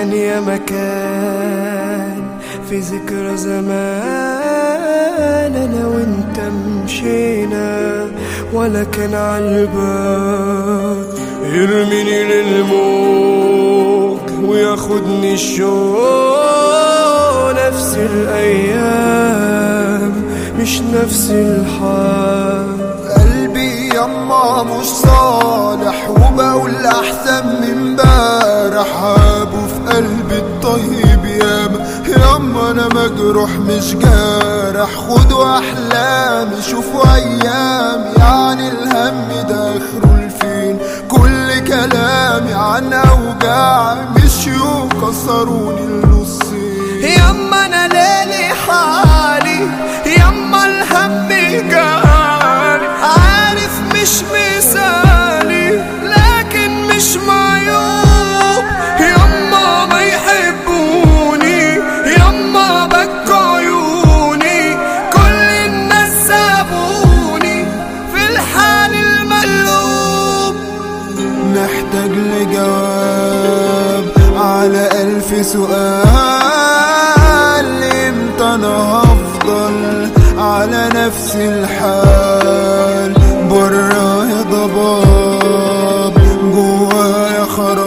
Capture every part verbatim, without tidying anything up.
كان يا مكان في ذكرى زمان انا وانت مشينا، ولا كان عالبال يرميني للموج وياخدني الشوق. نفس الايام مش نفس الحال. قلبي يما مش صالح وبقول احسن من امبارح. ابو في قلبي الطيب ياما يما انا مجروح مش جارح. خدوا احلامي شوفوا ايامي، يعني الهم ده اخره لفين. كل كلامي عن اوجاعي مشيوا كسروني النصين. يما انا ليلي حالي، يما الهم جاري. عارف مش مثالي لكن مش معيوب. يما ما يحبوني، يما بكوا عيوني. كل الناس سابوني في الحال المقلوب. محتاج لجواب على ألف سؤال. امتى انا هفضل على نفس الحال؟ برا يا ضباب جوايا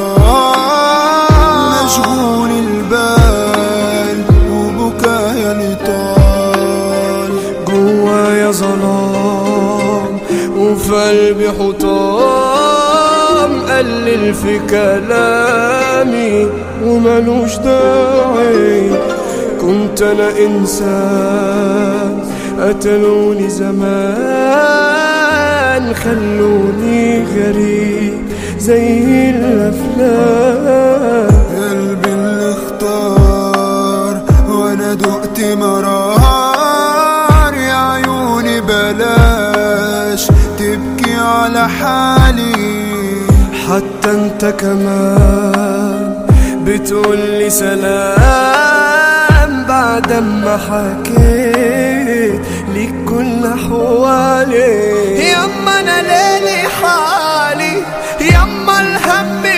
خراب. مشغول البال وبكايا لطال. جوايا ظلام وفي قلبي حطام. قلل في كلامي وملوش داعي. كنت انا انسان قتلوني زمان. خلوني غريب زي الافلام. قلبي اللي اختار وانا دقت مرار. يا عيوني بلاش تبكي على حالي. حتى انت كمان بتقولي سلام بعد ما حكيت ليك كل احوالي. يما انا ليلي حالي، يما الهم